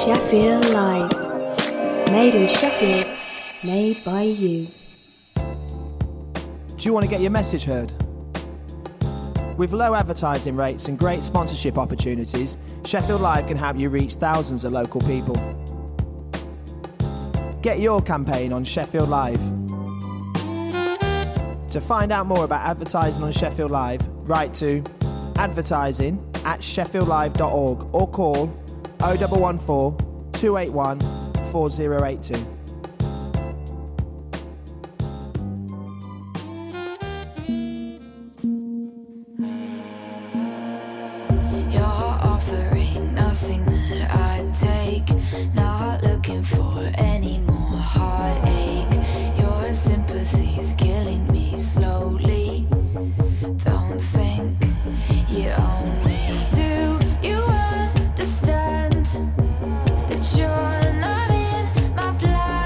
Sheffield Live. Made in Sheffield, made by you. Do you want to get your message heard? With low advertising rates and great sponsorship opportunities, Sheffield Live can help you reach thousands of local people. Get your campaign on Sheffield Live. To find out more about advertising on Sheffield Live, write to advertising@sheffieldlive.org or call 0114 281 4082. You're offering nothing that I'd take. Not looking for any more heartache. Your sympathy's killing me slowly. Don't think you own me. Do you understand that you're not in my plan?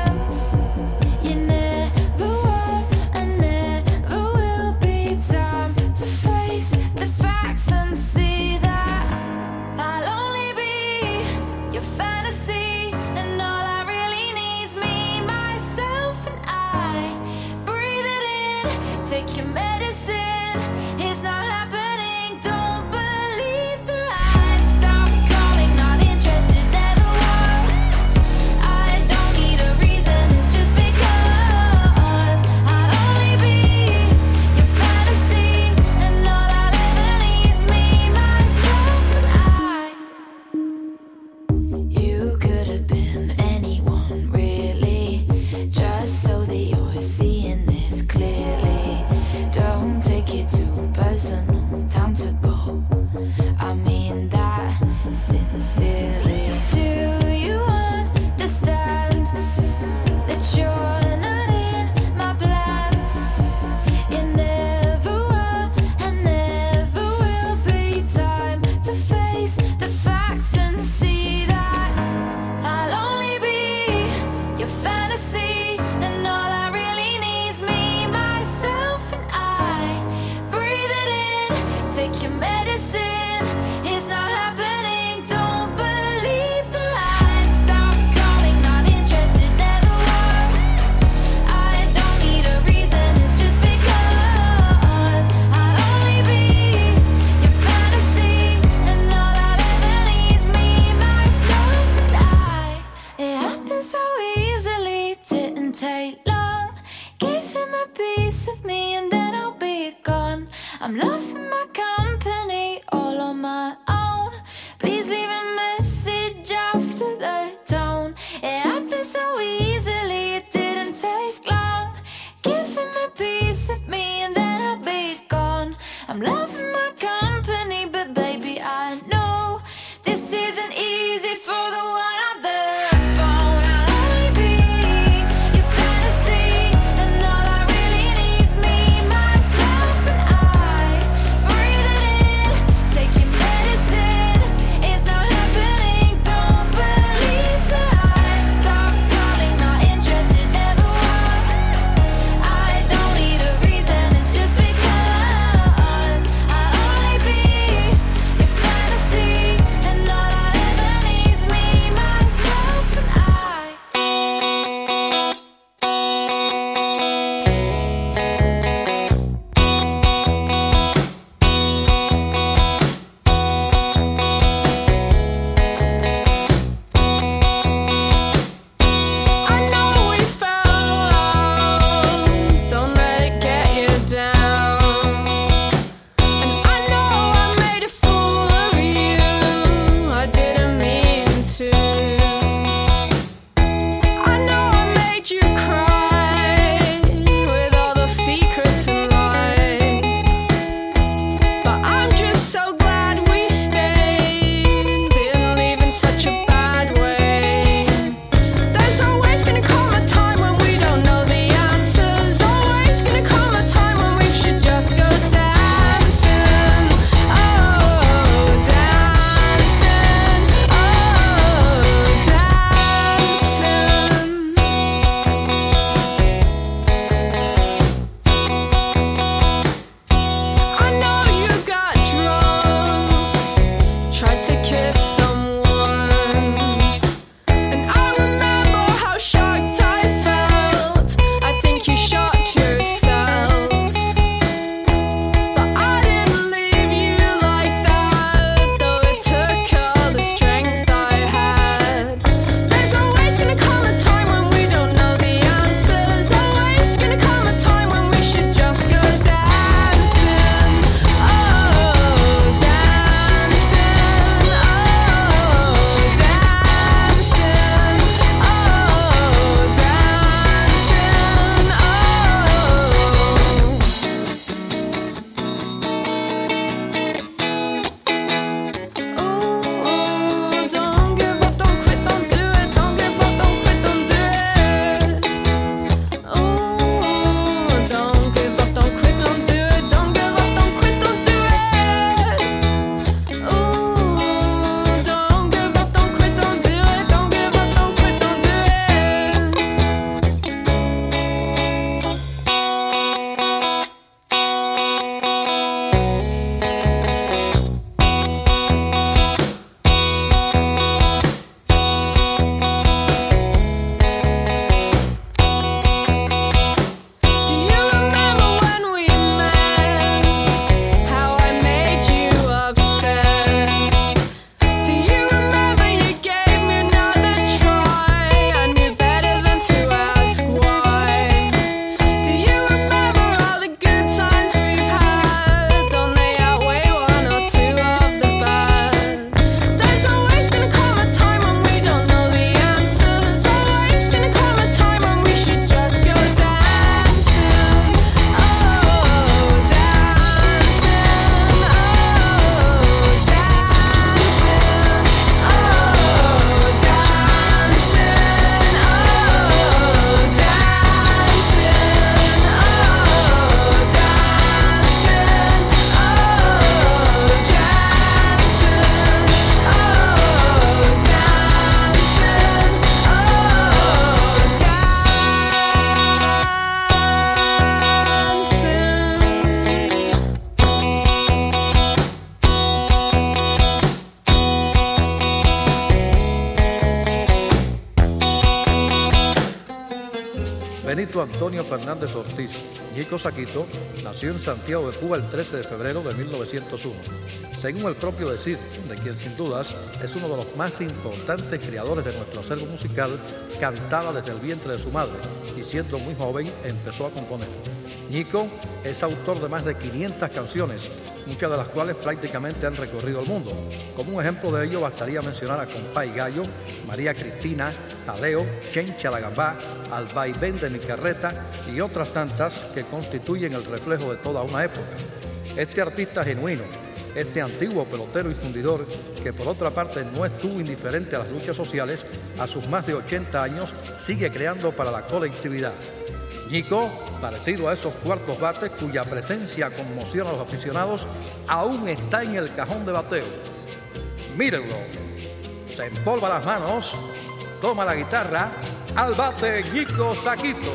Miguelito Antonio Fernández Ortiz, Ñico Saquito, nació en Santiago de Cuba el 13 de febrero de 1901. Según el propio decir, de quien sin dudas es uno de los más importantes creadores de nuestro acervo musical, cantaba desde el vientre de su madre y siendo muy joven empezó a componer. Ñico es autor de más de 500 canciones, muchas de las cuales prácticamente han recorrido el mundo. Como un ejemplo de ello bastaría mencionar a Compay Gallo, María Cristina, Jaleo, Chencha la Gambá, Al vaivén de mi carreta y otras tantas que constituyen el reflejo de toda una época. Este artista genuino, este antiguo pelotero y fundidor, que por otra parte no estuvo indiferente a las luchas sociales, a sus más de 80 años sigue creando para la colectividad. Ñico, parecido a esos cuartos bates cuya presencia conmociona a los aficionados, aún está en el cajón de bateo. Mírenlo, se empolva las manos, toma la guitarra, al bate Ñico Saquito.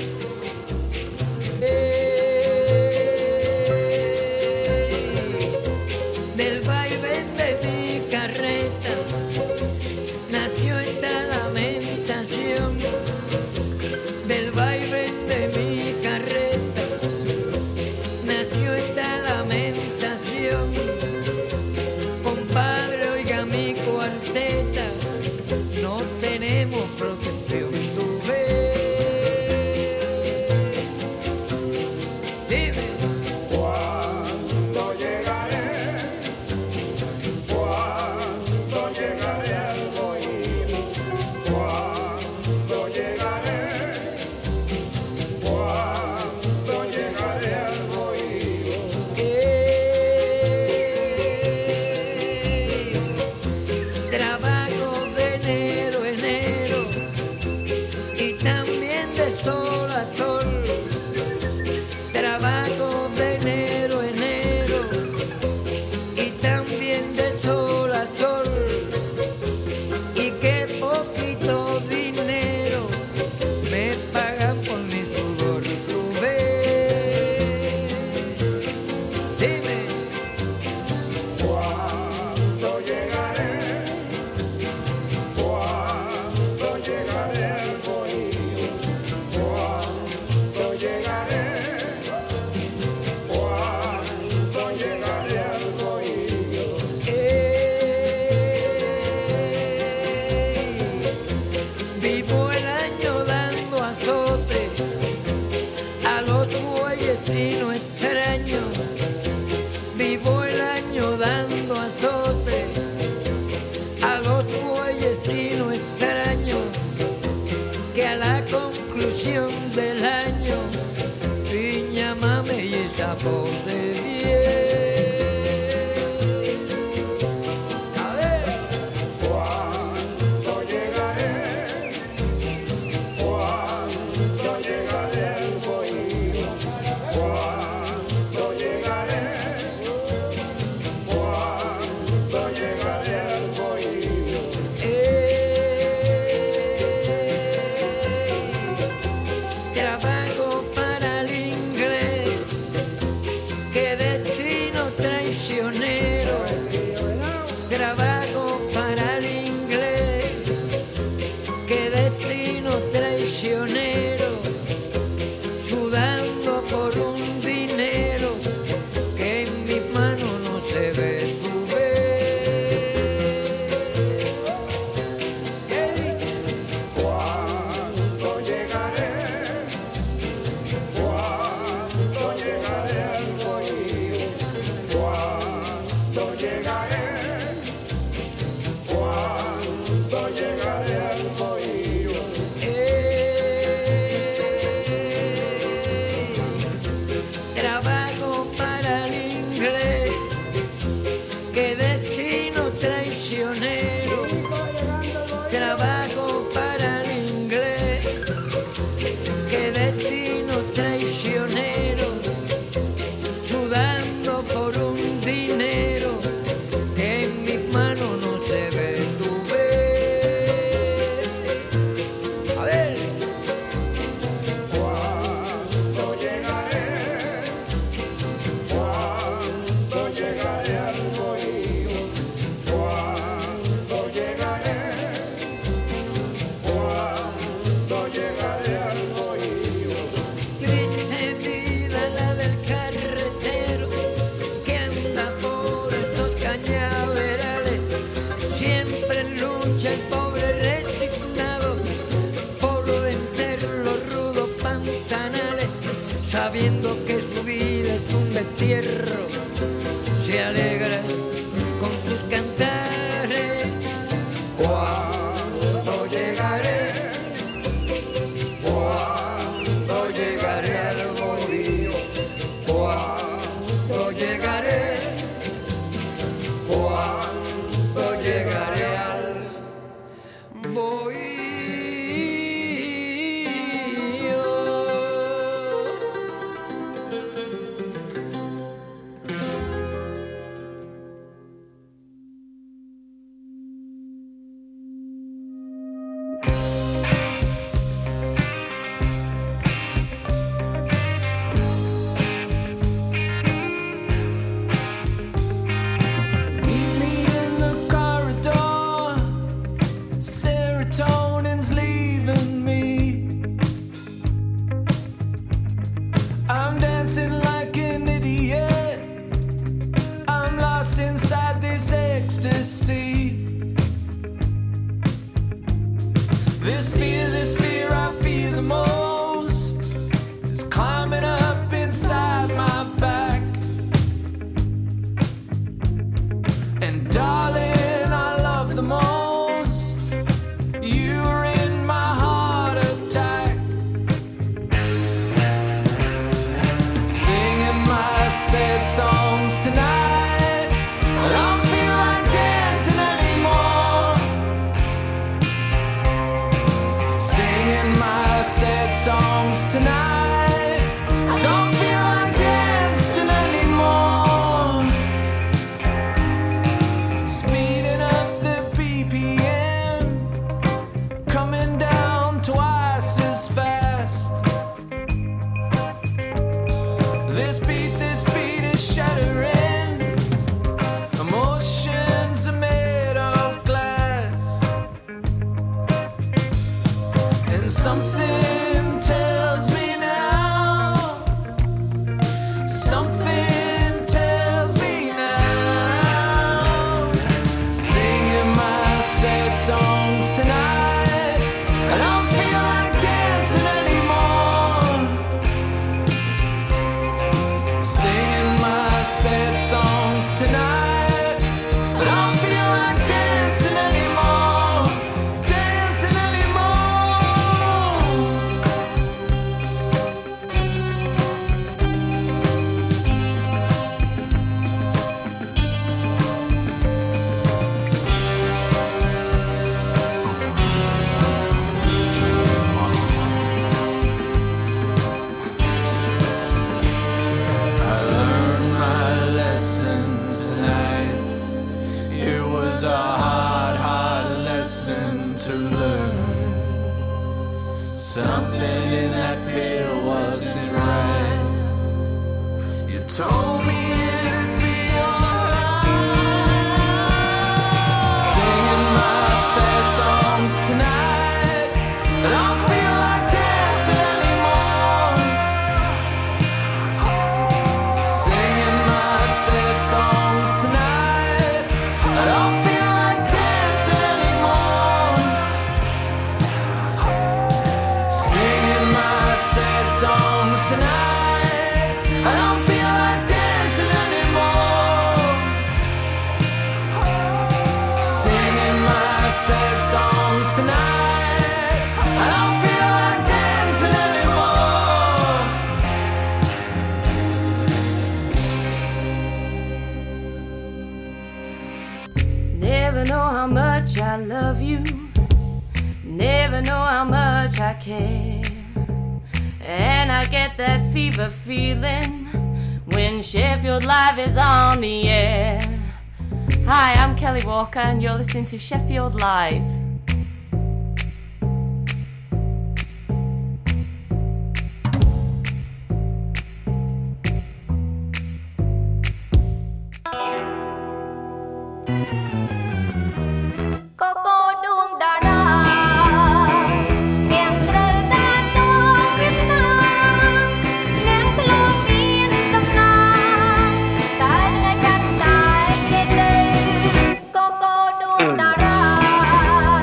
Del vaivén de mi carreta nació esta lamentación. Del vaivén de mi carreta nació esta lamentación. Compadre, oiga mi cuarteta, no tenemos protección. Tú ves, dime. ¿Cuándo llegaré? ¿Cuándo llegaré al bohío? ¿Cuándo llegaré? ¿Cuándo llegaré al bohío? Trabajo de enero a enero y también de sol a sol. Trabajo de enero a enero y también de sol a sol. Y qué poquito dinero me pagan por mi sudor. Tú ves, dime. ¿Cuándo llegaré? ¿Cuándo llegaré al bohío? ¿Cuándo llegaré? ¿Cuándo llegaré al bohío? Vivo el año dando azote a los bueyes trino extraño. Vivo el año dando azote a los bueyes trino extraño, que a la conclusión del año piña, mame y zapote bien. A ver. ¿Cuándo llegaré? ¿Cuándo llegaré al bohío? ¿Cuándo llegaré? ¿Cuándo llegaré al bohío? Trabajo para el inglés, qué destino traicionero. Trabajo para el inglés, qué destino traicionero. Sudando por un dinero que en mis manos no se ve. Tú ves. Ey. ¿Cuándo llegaré? ¿Cuándo llegaré al bohío? ¿Cuándo llegaré? ¿Cuándo llegaré al bohío? Trabajo para el inglés, qué destino traicionero. Trabajo para el inglés, qué destino traicionero. Sudando por un dinero que en mis manos no se ve. Tú ves. A ver. ¿Cuándo llegaré? ¿Cuándo llegaré al bohío? ¿Cuándo llegaré? serotonin's leaving me. I'm dancing like an idiot. I'm lost inside this ecstasy. This fear I feel the most is climbing up inside my back. And darling, I love the most you were in my heart attack. Singing my sad songs tonight, I don't feel like dancing anymore. Singing my sad songs tonight, I don't feel like dancing anymore. Speeding up the BPM, coming down twice as fast. This beat is shattering. Emotions are made of glass. And something tells me now, something tells me now. Singing my sad songs tonight, I don't feel like dancing anymore. Singing my sad songs tonight, I don't feel like dancing anymore. Dancing anymore. I learned my lesson tonight. It was a hard lesson to learn. Something in that pill wasn't right. You told me it'd be alright. Singing my sad songs tonight, I don't feel like dancing anymore. Singing my sad songs tonight, I don't feel like dancing anymore. Singing my sad songs tonight, I don't feel like dancing anymore. Singing my sad songs tonight, I don't feel like dancing anymore. Never know how much I love you. Never know how much I care. And I get that fever feeling when Sheffield Live is on the air. Hi, I'm Kelly Walker and you're listening to Sheffield Live. Cô đuông đà ra នាងត្រូវតែសួរវាសនានាងធ្លាប់មានសំណាងតែថ្ងៃកាន់តែគេលើកូដួងតារា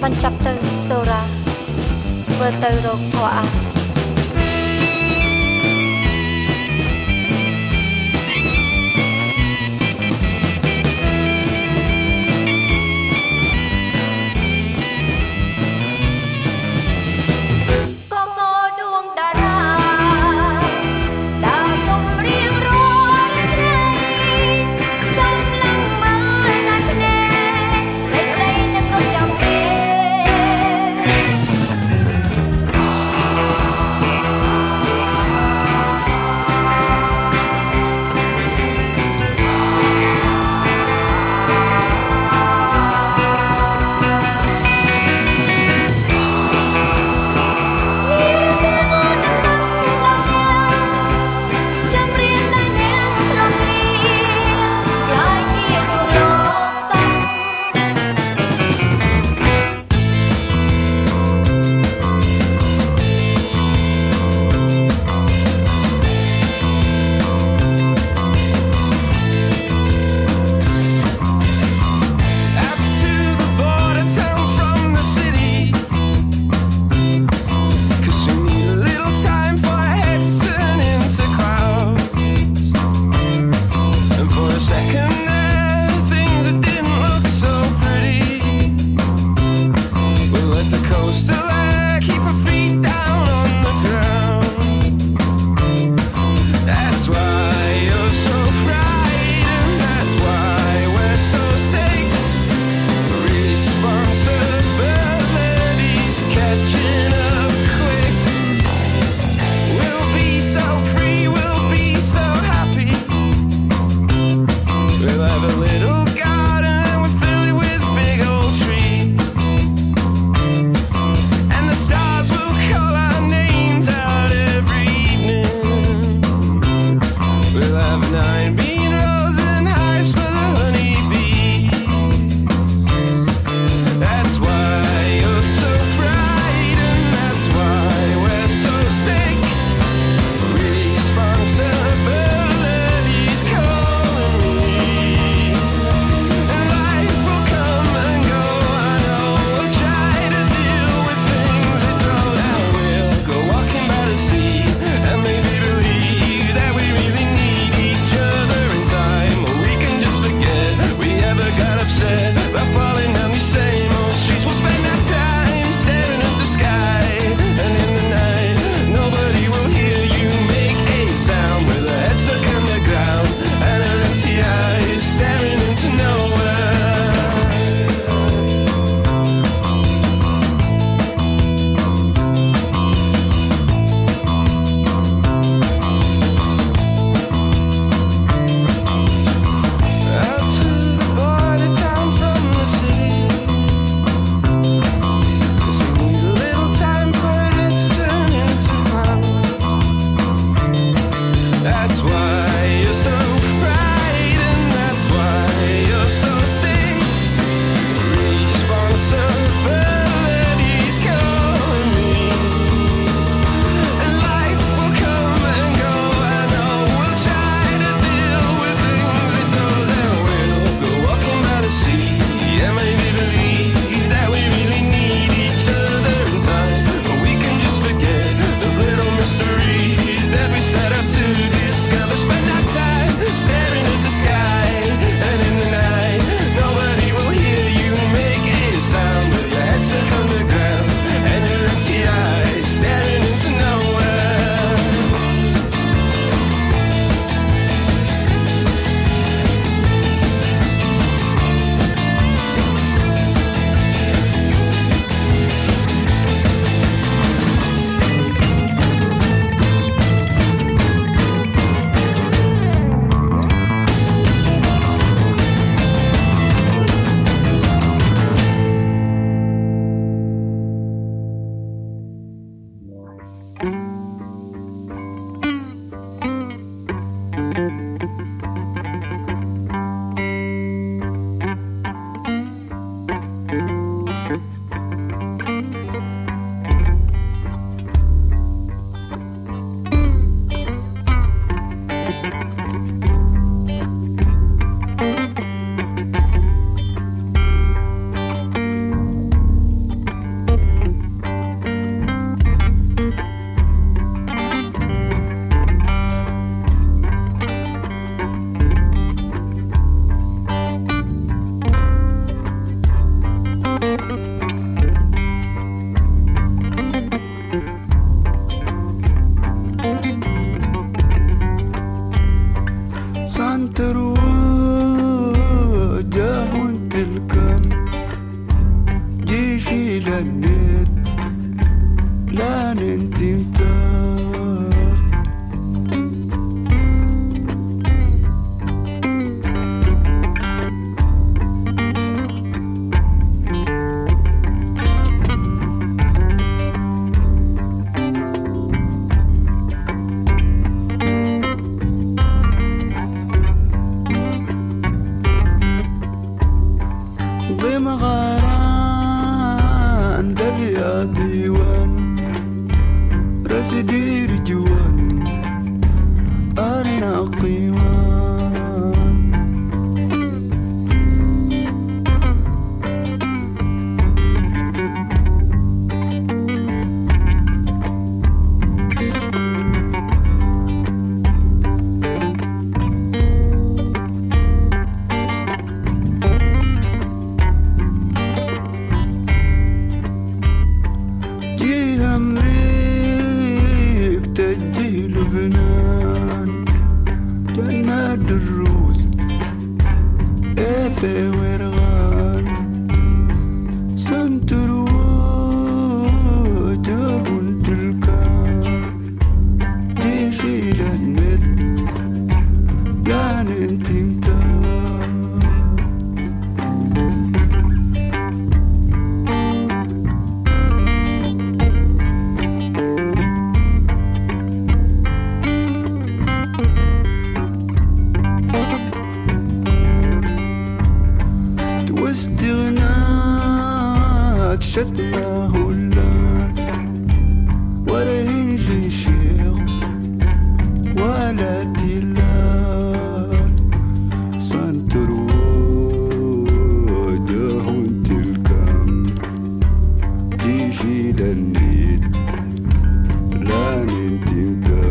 នចាប់ទៅសូរ៉ាធ្វើទៅរកធွာអា dici la net la nentimta Rasidir juan anak iwan لبنان جنة الروس في ورغان سنتر وجه تلكان ديشي لنت لا ننتمتا واستغنات شتنا هلان ولا هيجي شيخ ولا تلان سنتر وجه تلكم ديجي لنيت لا ننتمتا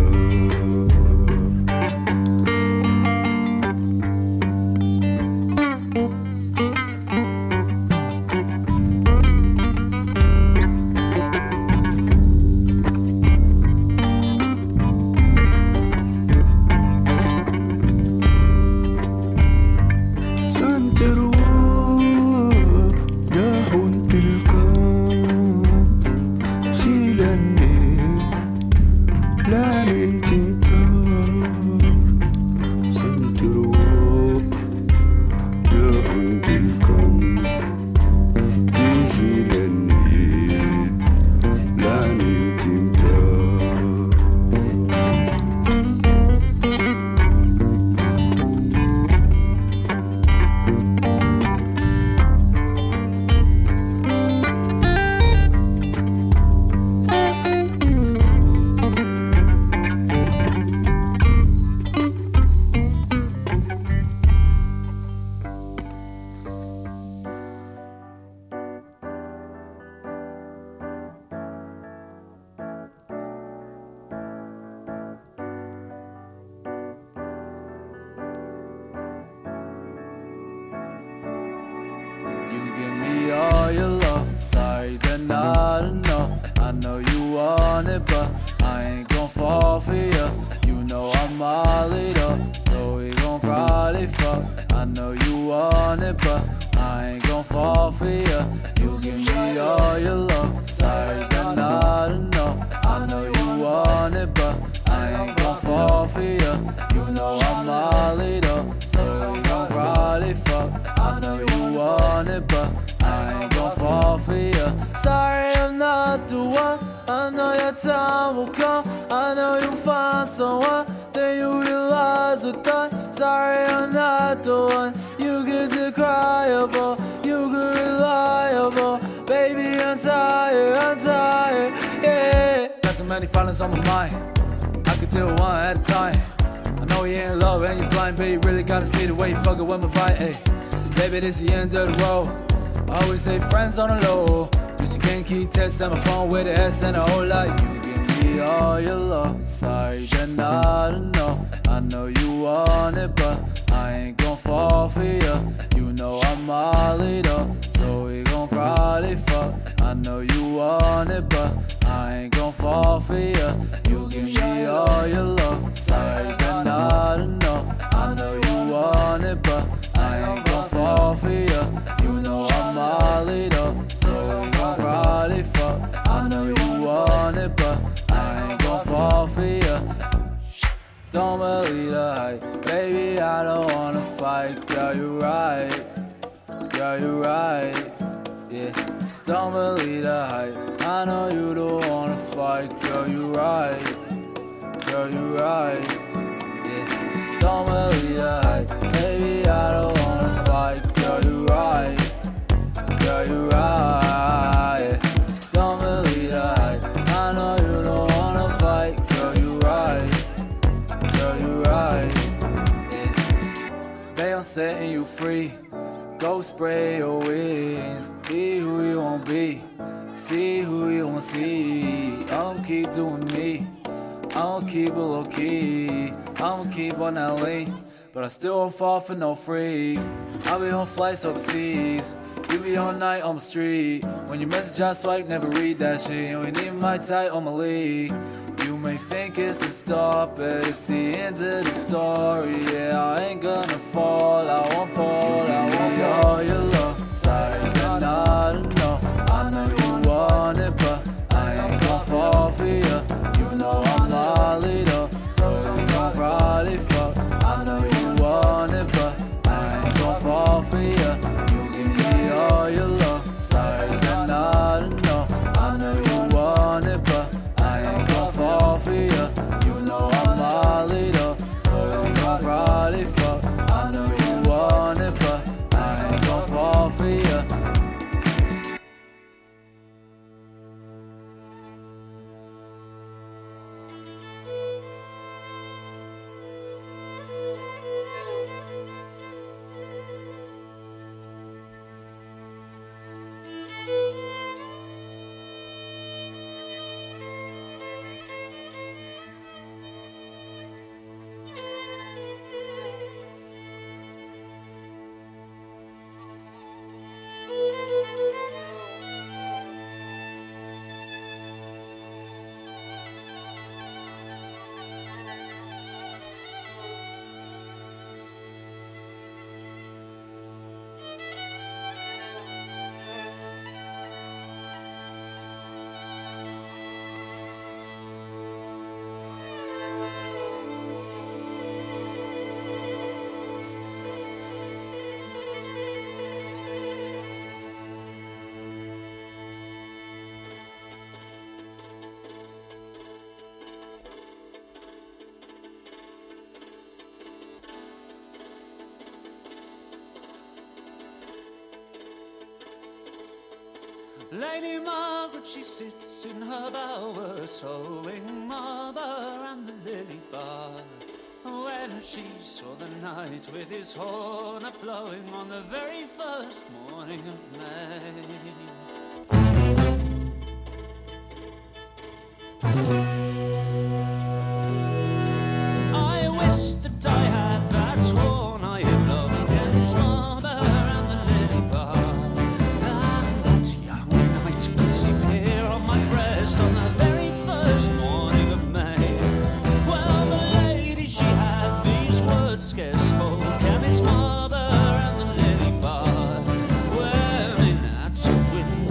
I know you want it, but I ain't gon' fall for you. You know I'm all it up, so we gon' probably fuck. I know you want it, but I ain't gon' fall for you. You give me all your love, sorry that not enough. I know you want it, but I ain't gon' fall for you. You know I'm all it up, so we gon' probably fuck. I know you want it, but I ain't gon' fall for you. Sorry, I'm not the one. I know your time will come. I know you'll find someone. Then you realize the time. Sorry, I'm not the one. You get to cry about. You get reliable. Baby, I'm tired, yeah. Got too many problems on my mind. I could deal one at a time. I know you ain't in love and you blind, but you really gotta see the way you fucking with my vibe, ayy. Baby, this the end of the road. I always stay friends on the low. But you can't keep texting my phone with an S and a whole lot. You give me all your love. Sorry, that not enough. I know you want it, but I ain't gon' fall for you. You know I'm all it up, so we gon' probably fuck. I know you want it, but I ain't gon' fall for you. You give me all your love. Sorry, that not enough. I know you want it, but I ain't gon' fall for you. You know I'm all it up, so we gon' Don't believe the hype, baby, I don't wanna fight. Girl, you're right, girl, you're right, yeah. Don't believe the hype, I know you don't wanna fight. Girl, you're right, girl, you're right, yeah. Don't believe the hype, baby, I don't wanna fight. Girl, you're right, girl, you're right, yeah. Don't believe the hype, I know you don't wanna fight. Girl, you're right, girl, you're right, yeah. They don't setting you free. Go spray your wings. Be who you won't be. See who you won't see. I'ma keep doing me. I'ma keep it low key. I'ma keep on that lane. But I still won't fall for no free. I'll be on flights overseas. You be all night on the street. When you message I swipe, never read that shit. You ain't even my type on my league. You may think it's the start, but it's the end of the story. Yeah, I ain't gonna fall, I won't fall, I won't fall. All your love, sorry, but not enough. I know you want it, but I ain't gon' fall for you. You know I'm lollied up, so we gon' probably fuck. I know you want it, but I ain't gon' fall for you. You give me all your love, sorry, but not enough. I know you want it, but I ain't gon' fall for you. You know I'm lollied up, so we gon' probably fuck. I know you want it, but I ain't gon' fall for you. Lady Margaret, she sits in her bower, sewing marble and the lily bar. When she saw the knight with his horn a-blowing on the very first morning of May. I wish that I had that horn I had blowing in his marble and the lily bar. On the very first morning of May, well, the lady, she had these words scarce spoke, and it's marble and the lily bar. Well, in at a window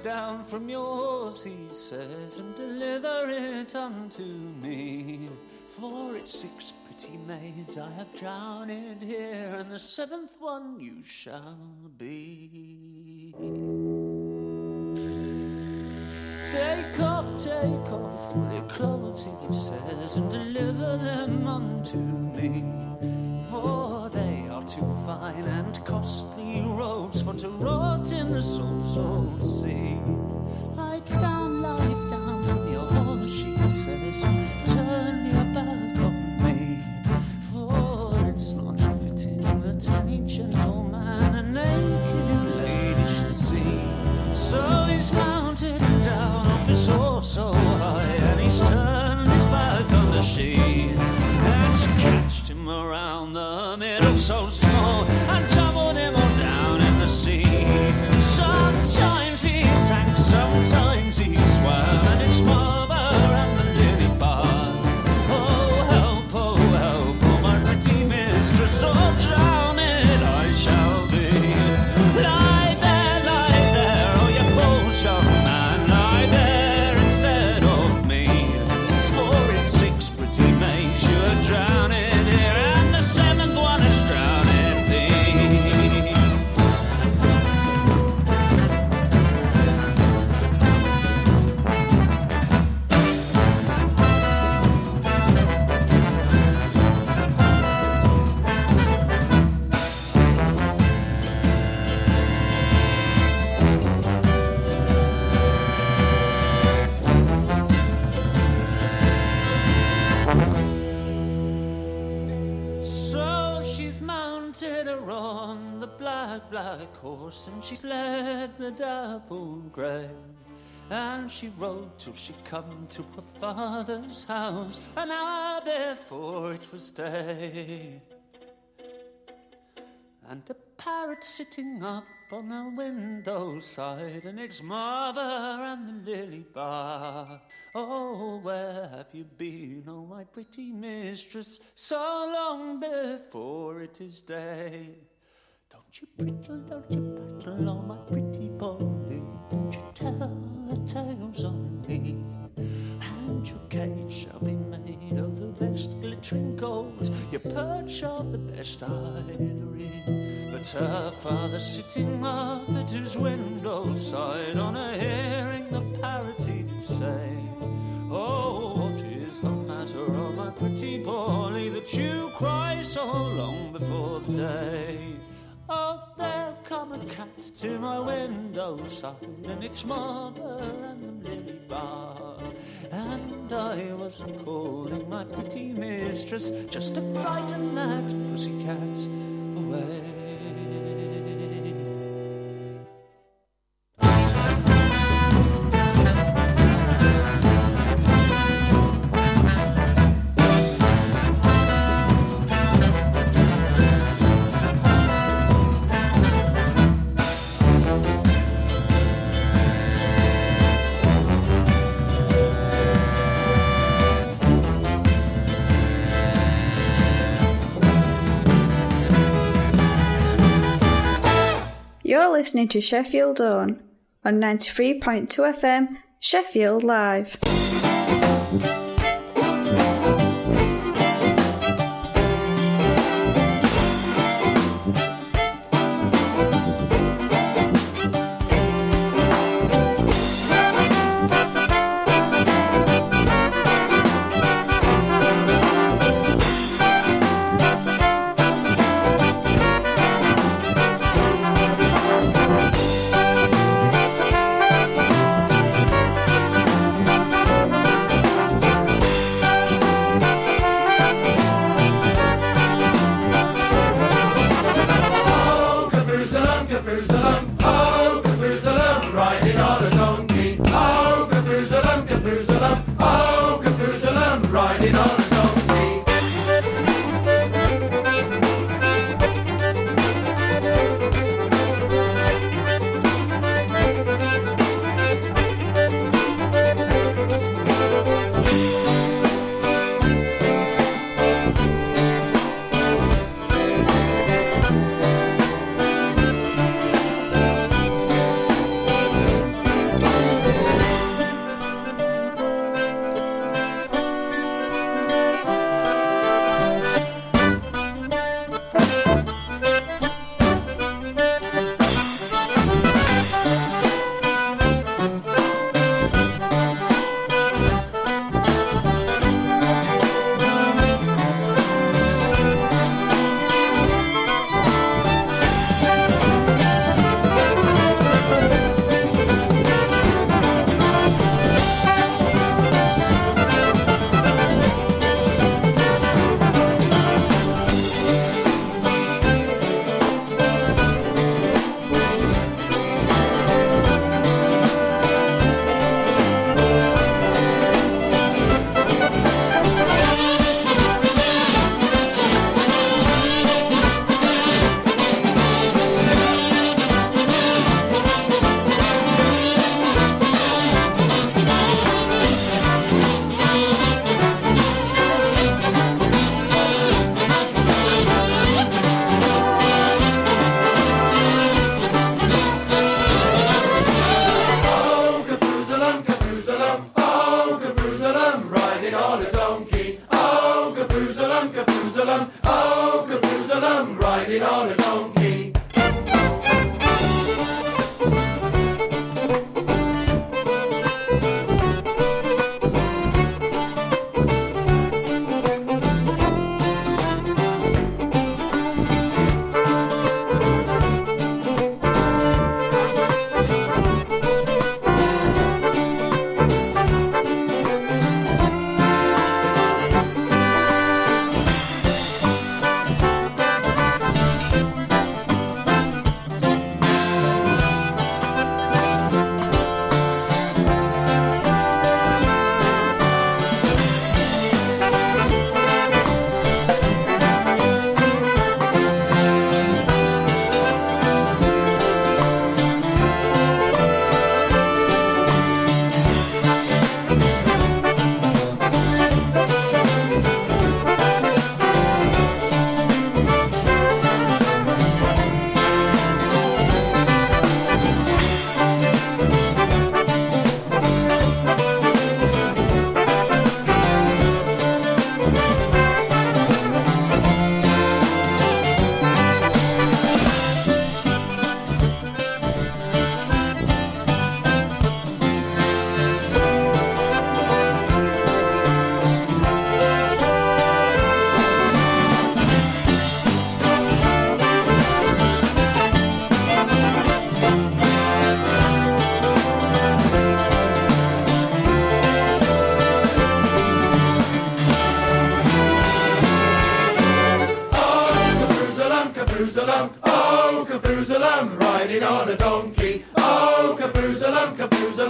down from your horse, he says, and deliver it unto me. For it's 6 pretty maids I have drowned here, and the 7th one you shall be. Take off all your clothes, he says, and deliver them unto me. For they are too fine and costly robes for to rot in the salt sea. Lie down from your horse, she says, turn your back on me. For it's not fitting that any gentleman a naked lady should see. So he's mounted him down off his horse so high, and he's turned his back on the she. And she catched him around the middle so small, and tumbled him all down in the sea. Sometimes he sank, sometimes he swam, and it's mother and the lily bar. Oh help, oh my pretty mistress, oh drowned I shall be. Lie there, oh you false young man, lie there instead of me. For it's 6 pretty maids you are drowning here, and the 7th one is drowning thee. So she's mounted her on the black horse, and she's led the dapple grey, and she rode till she come to her father's house, an hour before it was day. And a parrot sitting up on the window side, and its mother and the lily bar. Oh, where have you been, oh my pretty mistress, so long before it is day? Don't you prattle, oh my pretty Polly, don't you tell the tales on me. And your cage shall be made of the best glittering gold, your perch of the best ivory. But her father sitting up at his window side, on a hearing the parrot he'd say, oh, what is the matter, oh my pretty Polly, that you cry so long before the day? Oh, there'll come a cat to my window side, and its mother and the lily bar. And I was calling my pretty mistress just to frighten that pussycat away. You're listening to Sheffield On 93.2 FM, Sheffield Live.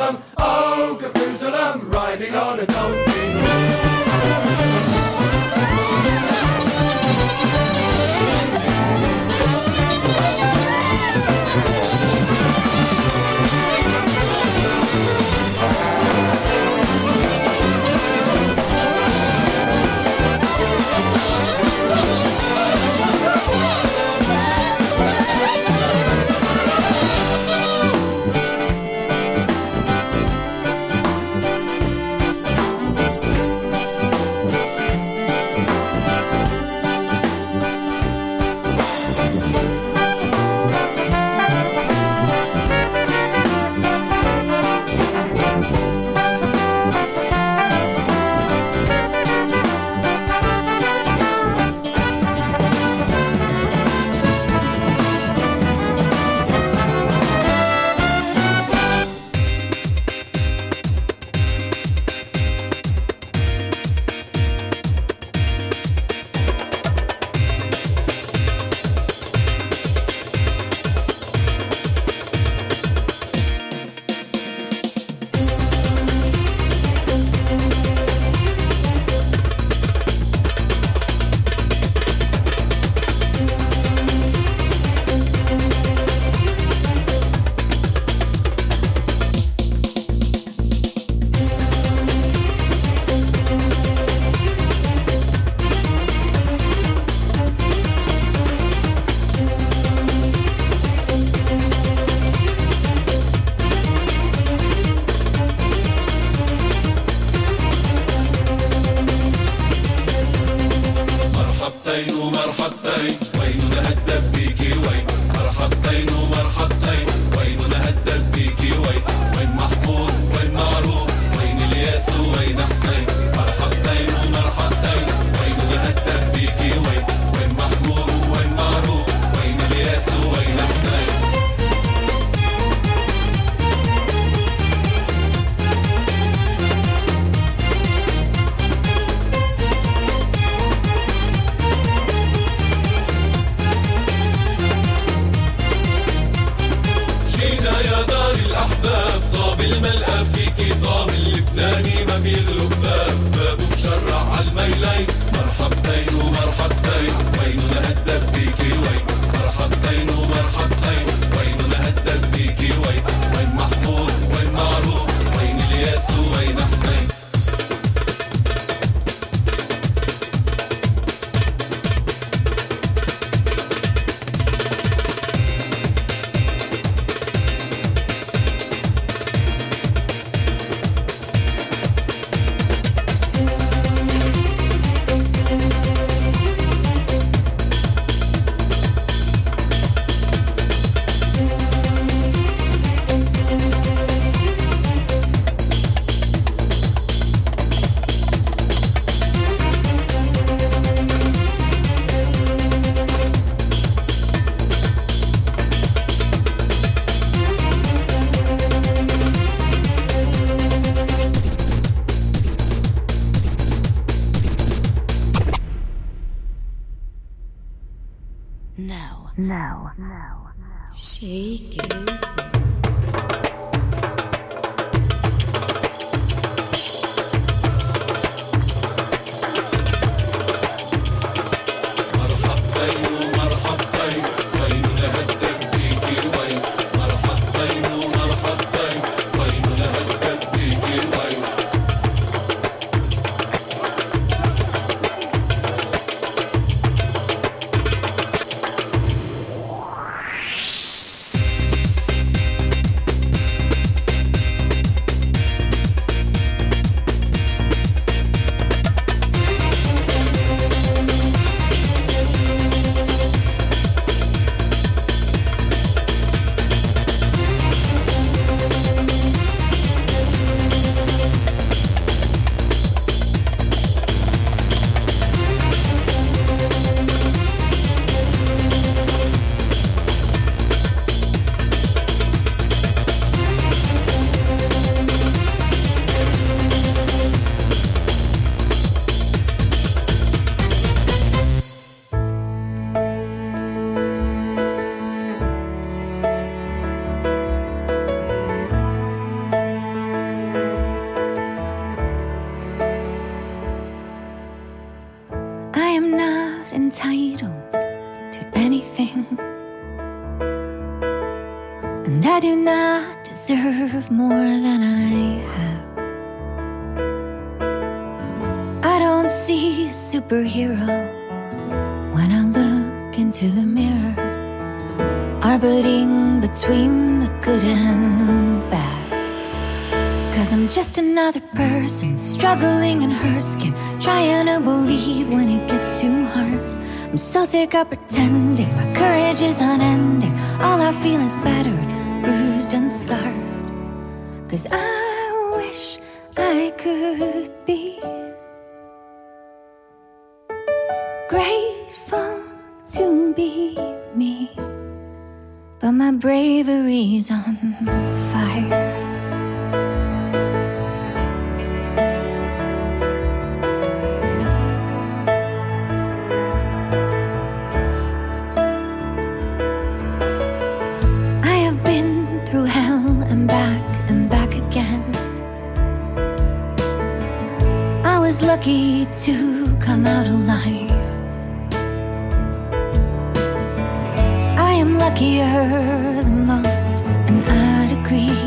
Jerusalem, oh, Jerusalem, riding on a donkey. No. Shake it. do not deserve more than I have. I don't see a superhero when I look into the mirror, orbiting between the good and bad. 'Cause I'm just another person struggling in her skin, trying to believe when it gets too hard. I'm so sick of pretending my courage is unending. All I feel is battered, bruised and scarred. 'Cause I wish I could be grateful to be me, but my bravery's on fire. Lucky to come out alive. I am luckier than most, and I'd agree.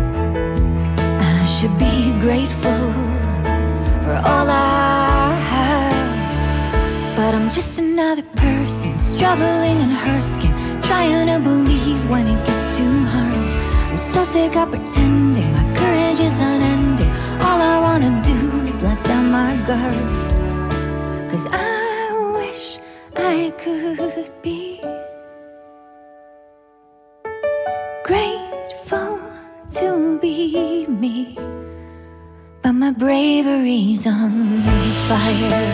I should be grateful for all I have, but I'm just another person struggling in her skin, trying to believe when it gets too hard. I'm so sick of pretending my courage is unending. All I wanna do is let down my guard. 'Cause I wish I could be grateful to be me, but my bravery's on fire.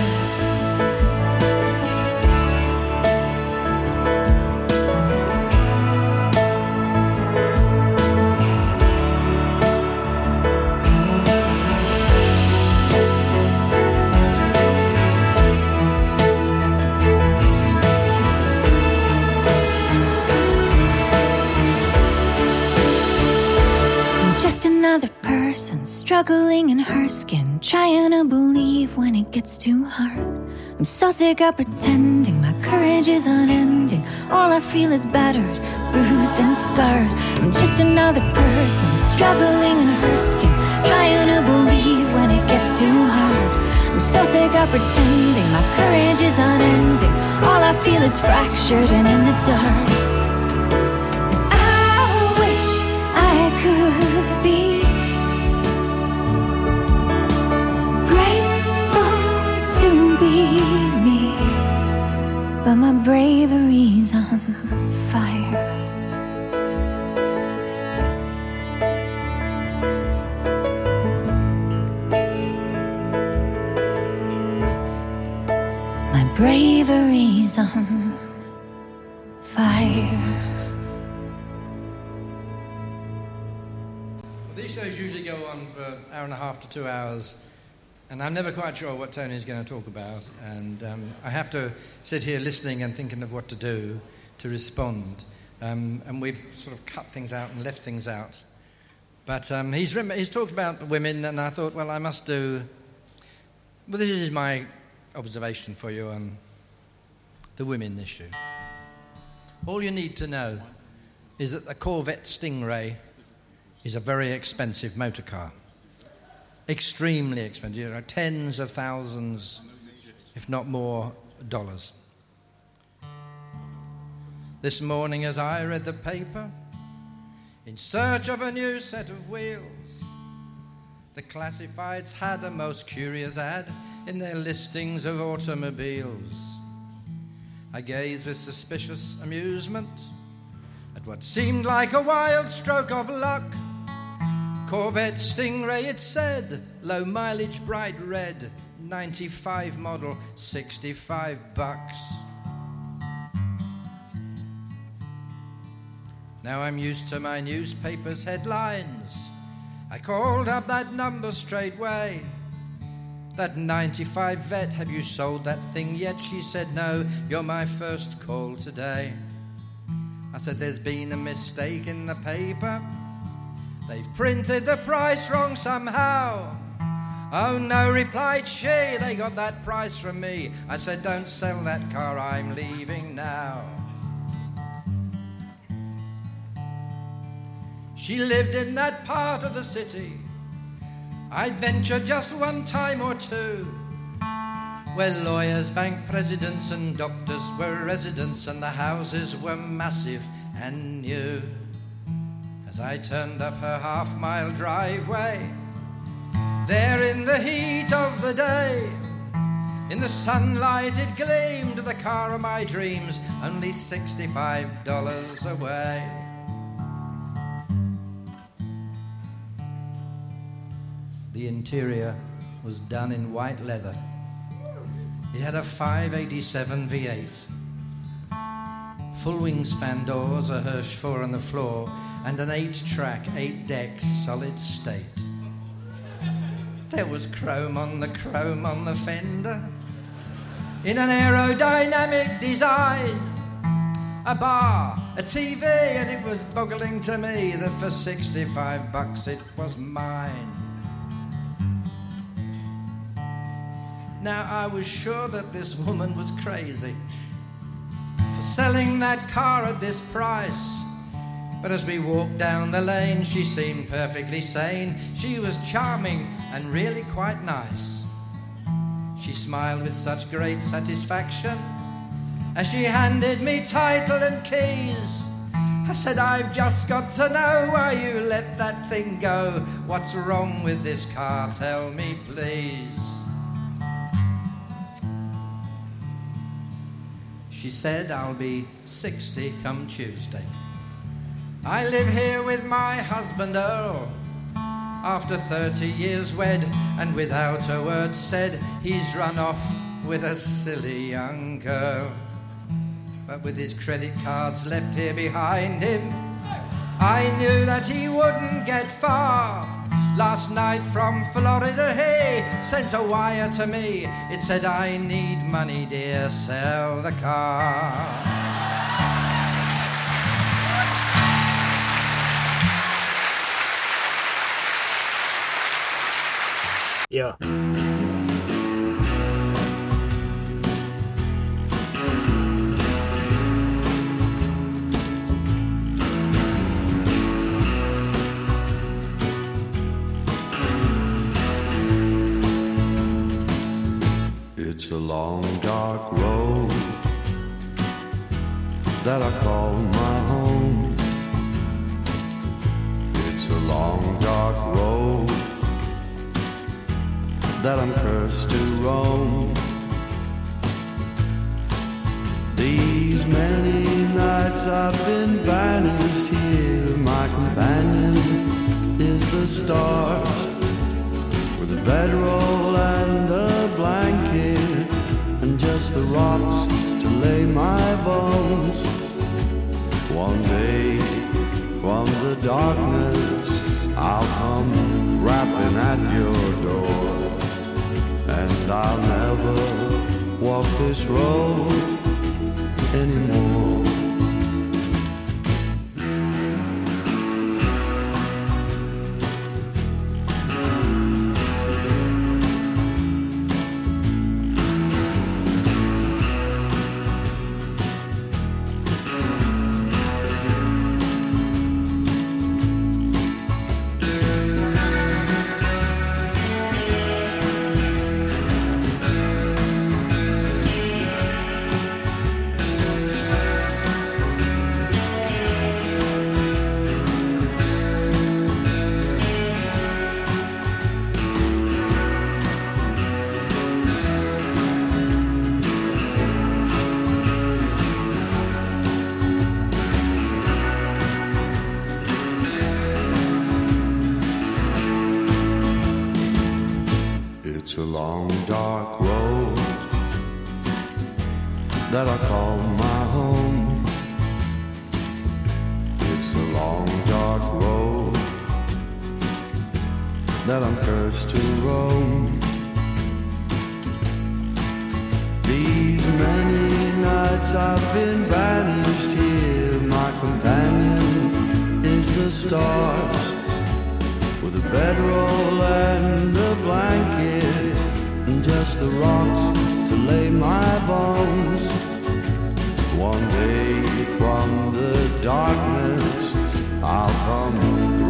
Another person struggling in her skin, trying to believe when it gets too hard. I'm so sick of pretending my courage is unending. All I feel is battered, bruised and scarred. I'm just another person struggling in her skin, trying to believe when it gets too hard. I'm so sick of pretending my courage is unending. All I feel is fractured and in the dark. 'Cause I wish I could be me, but my bravery's on fire. My bravery's on fire. Well, these shows usually go on for an hour and a half to 2 hours. And I'm never quite sure what Tony's going to talk about, and I have to sit here listening and thinking of what to do to respond. And we've sort of cut things out and left things out. But he's talked about the women, and I thought, well, I must do... Well, this is my observation for you on the women issue. All you need to know is that the Corvette Stingray is a very expensive motor car. Extremely expensive, tens of thousands, if not more, dollars. This morning as I read the paper, in search of a new set of wheels, the classifieds had a most curious ad in their listings of automobiles. I gazed with suspicious amusement at what seemed like a wild stroke of luck. Corvette Stingray, it said, low mileage, bright red, 95 model, $65. Now I'm used to my newspaper's headlines. I called up that number straightway. That 95 vet, have you sold that thing yet? She said, no, you're my first call today. I said, there's been a mistake in the paper. They've printed the price wrong somehow. Oh no, replied she, they got that price from me. I said, don't sell that car, I'm leaving now. She lived in that part of the city I'd venture just one time or two, where lawyers, bank presidents and doctors were residents, and the houses were massive and new. As I turned up her half-mile driveway, there in the heat of the day, in the sunlight it gleamed, the car of my dreams, only $65 away. The interior was done in white leather. It had a 587 V8, full wingspan doors, a Hirsch 4 on the floor, and an 8-track, 8-deck solid state. There was chrome on the fender, in an aerodynamic design, a bar, a TV, and it was boggling to me that for $65 it was mine. Now I was sure that this woman was crazy for selling that car at this price, but as we walked down the lane she seemed perfectly sane. She was charming and really quite nice. She smiled with such great satisfaction as she handed me title and keys. I said, I've just got to know why you let that thing go. What's wrong with this car? Tell me, please. She said, I'll be 60 come Tuesday. I live here with my husband Earl. After 30 years wed, and without a word said, he's run off with a silly young girl. But with his credit cards left here behind him, I knew that he wouldn't get far. Last night from Florida he sent a wire to me. It said, I need money, dear, sell the car. Yeah. It's a long, dark road that I call my home. It's a long, dark road that I'm cursed to roam. These many nights I've been banished here. My companion is the stars, with a bedroll and a blanket, and just the rocks to lay my bones. One day from the darkness I'll come rapping at your door, and I'll never walk this road anymore. It's a long, dark road that I call my home. It's a long, dark road that I'm cursed to roam. These many nights I've been banished here. My companion is the stars, with a bedroll and a blanket, and just the rocks to lay my bones. One day from the darkness I'll come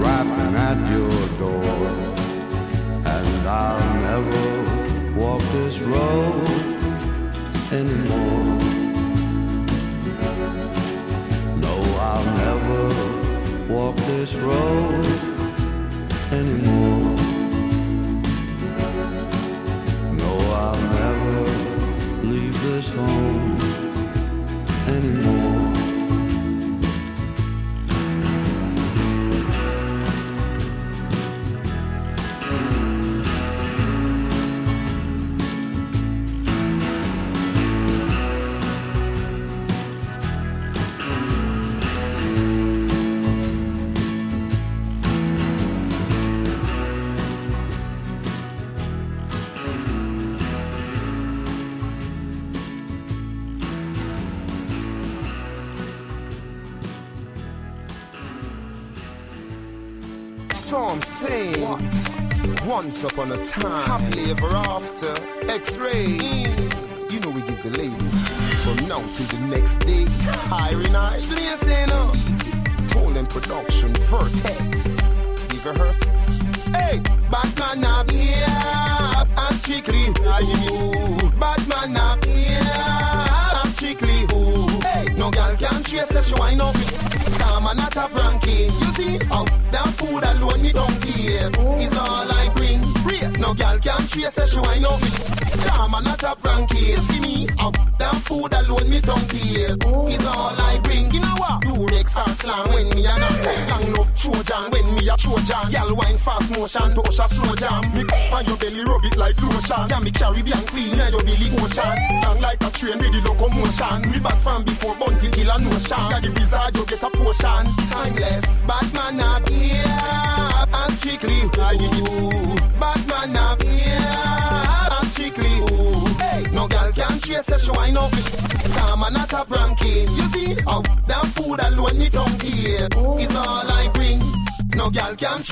So I'm saying, what? Once upon a time, happily ever after, X-ray. You know we give the ladies from now to the next day. Hiring eyes, so they say no. Easy, Tolan production, Vertex. Give her her. Hey, Batman up here, and strictly you. Batman up here, and strictly who. Hey, no girl can chase her, she wine up. Some are not a pranky. You see, how that food alone me don't hear. Is all I bring. No girl can chase her, she wine up. Some are not a pranky. You see me, how that food alone me don't hear. Is all I bring. You know what? You Rex and slang when me a not. Long love Trojan when me a Trojan. Girl wine fast motion, touch a slow jam. Me and your belly rub it like lotion. Yeah, me Caribbean queen and your belly ocean. Long like a train with the locomotion. Me back from before Bunty Hill and Notion. Yeah, the wizard you get a potion. Timeless, Batman up here, and strictly you. Batman up here, and strictly you. Hey, no girl can chase her, she wine up. Some are not a pranky. You see, how that food alone me don't hear. Is all I bring. No girl can